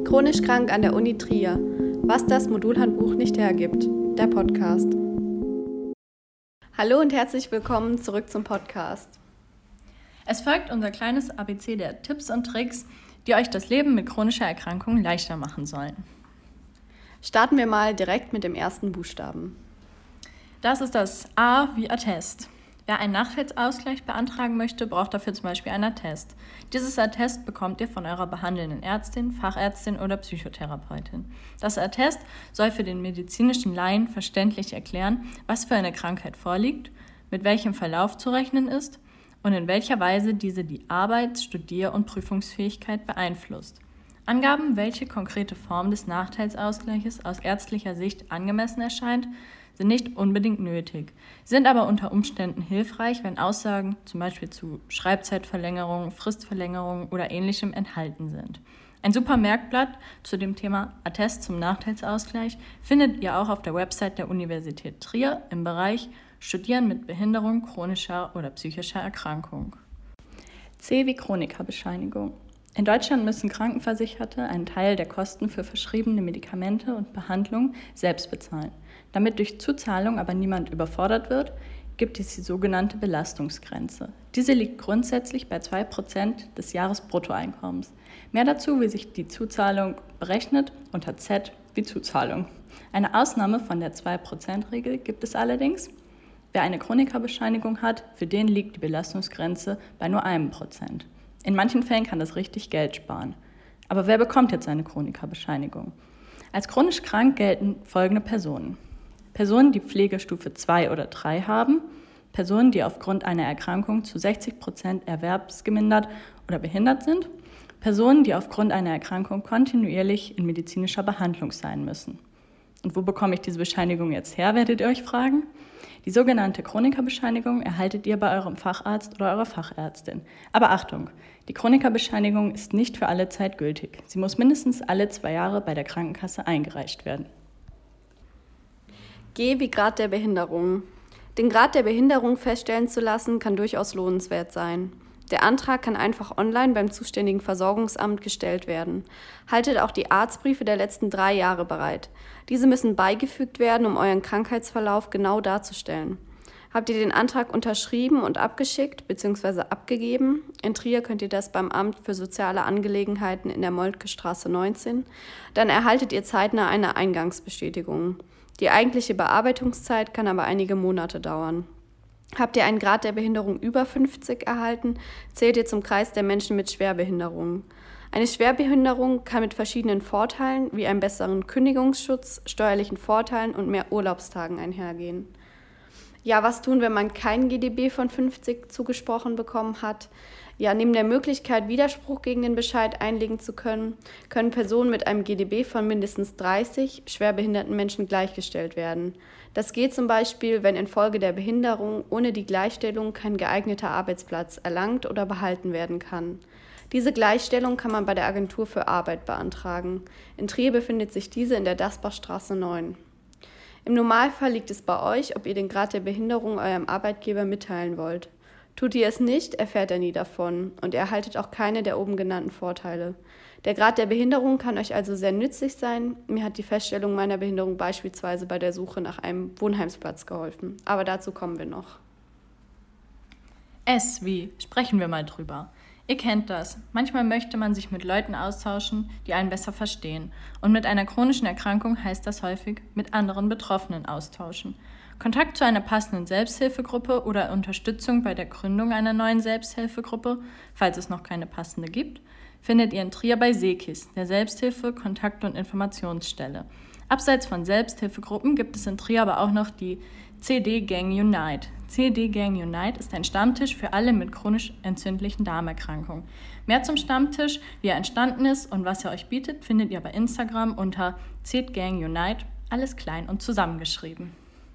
Chronisch krank an der Uni Trier. Was das Modulhandbuch nicht hergibt. Der Podcast. Hallo und herzlich willkommen zurück zum Podcast. Es folgt unser kleines ABC der Tipps und Tricks, die euch das Leben mit chronischer Erkrankung leichter machen sollen. Starten wir mal direkt mit dem ersten Buchstaben. Das ist das A wie Attest. Wer einen Nachteilsausgleich beantragen möchte, braucht dafür zum Beispiel einen Attest. Dieses Attest bekommt ihr von eurer behandelnden Ärztin, Fachärztin oder Psychotherapeutin. Das Attest soll für den medizinischen Laien verständlich erklären, was für eine Krankheit vorliegt, mit welchem Verlauf zu rechnen ist und in welcher Weise diese die Arbeits-, Studier- und Prüfungsfähigkeit beeinflusst. Angaben, welche konkrete Form des Nachteilsausgleiches aus ärztlicher Sicht angemessen erscheint, sind nicht unbedingt nötig, sind aber unter Umständen hilfreich, wenn Aussagen zum Beispiel zu Schreibzeitverlängerung, Fristverlängerung oder Ähnlichem enthalten sind. Ein super Merkblatt zu dem Thema Attest zum Nachteilsausgleich findet ihr auch auf der Website der Universität Trier im Bereich Studieren mit Behinderung, chronischer oder psychischer Erkrankung. C wie Chronikerbescheinigung. In Deutschland müssen Krankenversicherte einen Teil der Kosten für verschriebene Medikamente und Behandlung selbst bezahlen. Damit durch Zuzahlung aber niemand überfordert wird, gibt es die sogenannte Belastungsgrenze. Diese liegt grundsätzlich bei 2% des Jahresbruttoeinkommens. Mehr dazu, wie sich die Zuzahlung berechnet, unter Z wie Zuzahlung. Eine Ausnahme von der 2%-Regel gibt es allerdings. Wer eine Chronikerbescheinigung hat, für den liegt die Belastungsgrenze bei nur 1%. In manchen Fällen kann das richtig Geld sparen. Aber wer bekommt jetzt eine Chronikerbescheinigung? Als chronisch krank gelten folgende Personen. Personen, die Pflegestufe 2 oder 3 haben, Personen, die aufgrund einer Erkrankung zu 60% erwerbsgemindert oder behindert sind, Personen, die aufgrund einer Erkrankung kontinuierlich in medizinischer Behandlung sein müssen. Und wo bekomme ich diese Bescheinigung jetzt her, werdet ihr euch fragen? Die sogenannte Chronikerbescheinigung erhaltet ihr bei eurem Facharzt oder eurer Fachärztin. Aber Achtung, die Chronikerbescheinigung ist nicht für alle Zeit gültig. Sie muss mindestens alle 2 Jahre bei der Krankenkasse eingereicht werden. G wie Grad der Behinderung. Den Grad der Behinderung feststellen zu lassen, kann durchaus lohnenswert sein. Der Antrag kann einfach online beim zuständigen Versorgungsamt gestellt werden. Haltet auch die Arztbriefe der letzten 3 Jahre bereit. Diese müssen beigefügt werden, um euren Krankheitsverlauf genau darzustellen. Habt ihr den Antrag unterschrieben und abgeschickt bzw. abgegeben? In Trier könnt ihr das beim Amt für soziale Angelegenheiten in der Moltke Straße 19. Dann erhaltet ihr zeitnah eine Eingangsbestätigung. Die eigentliche Bearbeitungszeit kann aber einige Monate dauern. Habt ihr einen Grad der Behinderung über 50 erhalten, zählt ihr zum Kreis der Menschen mit Schwerbehinderungen. Eine Schwerbehinderung kann mit verschiedenen Vorteilen wie einem besseren Kündigungsschutz, steuerlichen Vorteilen und mehr Urlaubstagen einhergehen. Ja, was tun, wenn man kein GdB von 50 zugesprochen bekommen hat? Ja, neben der Möglichkeit, Widerspruch gegen den Bescheid einlegen zu können, können Personen mit einem GdB von mindestens 30 schwerbehinderten Menschen gleichgestellt werden. Das geht zum Beispiel, wenn infolge der Behinderung ohne die Gleichstellung kein geeigneter Arbeitsplatz erlangt oder behalten werden kann. Diese Gleichstellung kann man bei der Agentur für Arbeit beantragen. In Trier befindet sich diese in der Dasbachstraße 9. Im Normalfall liegt es bei euch, ob ihr den Grad der Behinderung eurem Arbeitgeber mitteilen wollt. Tut ihr es nicht, erfährt er nie davon und ihr erhaltet auch keine der oben genannten Vorteile. Der Grad der Behinderung kann euch also sehr nützlich sein. Mir hat die Feststellung meiner Behinderung beispielsweise bei der Suche nach einem Wohnheimsplatz geholfen. Aber dazu kommen wir noch. S wie, sprechen wir mal drüber. Ihr kennt das. Manchmal möchte man sich mit Leuten austauschen, die einen besser verstehen. Und mit einer chronischen Erkrankung heißt das häufig, mit anderen Betroffenen austauschen. Kontakt zu einer passenden Selbsthilfegruppe oder Unterstützung bei der Gründung einer neuen Selbsthilfegruppe, falls es noch keine passende gibt, findet ihr in Trier bei SEKIS, der Selbsthilfe-, Kontakt- und Informationsstelle. Abseits von Selbsthilfegruppen gibt es in Trier aber auch noch die CD Gang Unite. CD Gang Unite ist ein Stammtisch für alle mit chronisch entzündlichen Darmerkrankungen. Mehr zum Stammtisch, wie er entstanden ist und was er euch bietet, findet ihr bei Instagram unter CD Gang Unite, alles klein und zusammengeschrieben.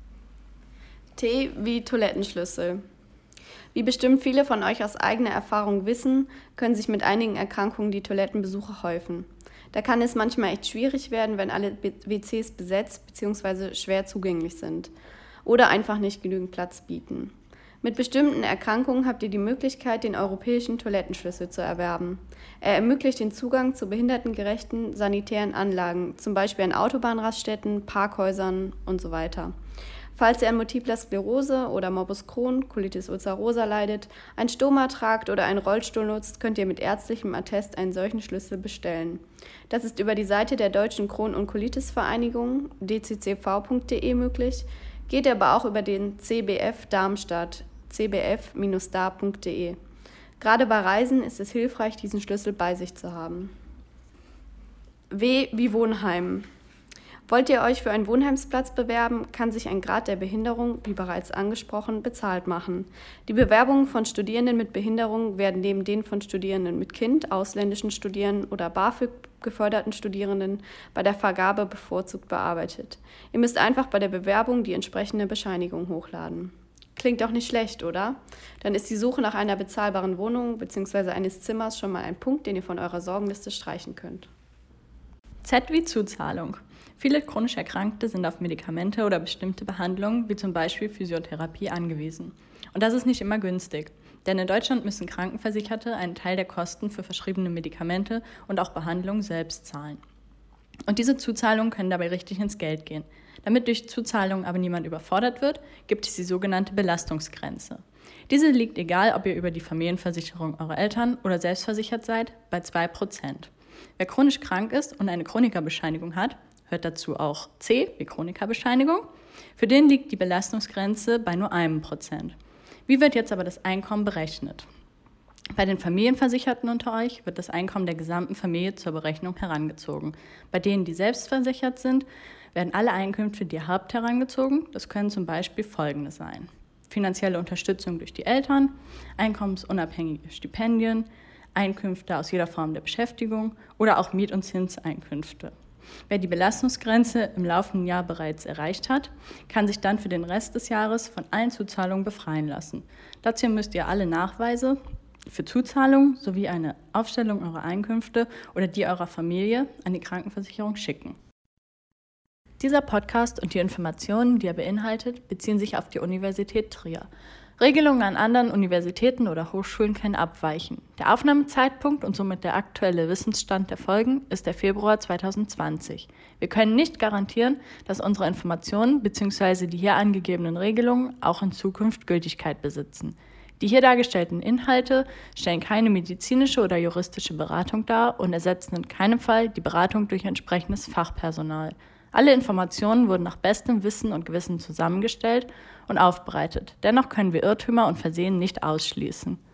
T wie Toilettenschlüssel. Wie bestimmt viele von euch aus eigener Erfahrung wissen, können sich mit einigen Erkrankungen die Toilettenbesuche häufen. Da kann es manchmal echt schwierig werden, wenn alle WCs besetzt bzw. schwer zugänglich sind oder einfach nicht genügend Platz bieten. Mit bestimmten Erkrankungen habt ihr die Möglichkeit, den europäischen Toilettenschlüssel zu erwerben. Er ermöglicht den Zugang zu behindertengerechten sanitären Anlagen, zum Beispiel an Autobahnraststätten, Parkhäusern und so weiter. Falls ihr an Multipler Sklerose oder Morbus Crohn, Colitis ulcerosa leidet, ein Stoma tragt oder einen Rollstuhl nutzt, könnt ihr mit ärztlichem Attest einen solchen Schlüssel bestellen. Das ist über die Seite der Deutschen Crohn- und Colitis-Vereinigung, dccv.de, möglich, geht aber auch über den CBF Darmstadt, cbf-dar.de. Gerade bei Reisen ist es hilfreich, diesen Schlüssel bei sich zu haben. W wie Wohnheim. Wollt ihr euch für einen Wohnheimsplatz bewerben, kann sich ein Grad der Behinderung, wie bereits angesprochen, bezahlt machen. Die Bewerbungen von Studierenden mit Behinderung werden neben denen von Studierenden mit Kind, ausländischen Studierenden oder BAföG geförderten Studierenden bei der Vergabe bevorzugt bearbeitet. Ihr müsst einfach bei der Bewerbung die entsprechende Bescheinigung hochladen. Klingt doch nicht schlecht, oder? Dann ist die Suche nach einer bezahlbaren Wohnung bzw. eines Zimmers schon mal ein Punkt, den ihr von eurer Sorgenliste streichen könnt. Z wie Zuzahlung. Viele chronisch Erkrankte sind auf Medikamente oder bestimmte Behandlungen, wie zum Beispiel Physiotherapie, angewiesen. Und das ist nicht immer günstig, denn in Deutschland müssen Krankenversicherte einen Teil der Kosten für verschriebene Medikamente und auch Behandlungen selbst zahlen. Und diese Zuzahlungen können dabei richtig ins Geld gehen. Damit durch Zuzahlungen aber niemand überfordert wird, gibt es die sogenannte Belastungsgrenze. Diese liegt, egal ob ihr über die Familienversicherung eurer Eltern oder selbstversichert seid, bei 2%. Wer chronisch krank ist und eine Chronikerbescheinigung hat, hört dazu auch C wie Chronikerbescheinigung, für den liegt die Belastungsgrenze bei nur 1%. Wie wird jetzt aber das Einkommen berechnet? Bei den Familienversicherten unter euch wird das Einkommen der gesamten Familie zur Berechnung herangezogen. Bei denen, die selbstversichert sind, werden alle Einkünfte direkt herangezogen. Das können zum Beispiel folgende sein: finanzielle Unterstützung durch die Eltern, einkommensunabhängige Stipendien, Einkünfte aus jeder Form der Beschäftigung oder auch Miet- und Zinseinkünfte. Wer die Belastungsgrenze im laufenden Jahr bereits erreicht hat, kann sich dann für den Rest des Jahres von allen Zuzahlungen befreien lassen. Dazu müsst ihr alle Nachweise für Zuzahlungen sowie eine Aufstellung eurer Einkünfte oder die eurer Familie an die Krankenversicherung schicken. Dieser Podcast und die Informationen, die er beinhaltet, beziehen sich auf die Universität Trier. Regelungen an anderen Universitäten oder Hochschulen können abweichen. Der Aufnahmezeitpunkt und somit der aktuelle Wissensstand der Folgen ist der Februar 2020. Wir können nicht garantieren, dass unsere Informationen bzw. die hier angegebenen Regelungen auch in Zukunft Gültigkeit besitzen. Die hier dargestellten Inhalte stellen keine medizinische oder juristische Beratung dar und ersetzen in keinem Fall die Beratung durch entsprechendes Fachpersonal. Alle Informationen wurden nach bestem Wissen und Gewissen zusammengestellt und aufbereitet. Dennoch können wir Irrtümer und Versehen nicht ausschließen.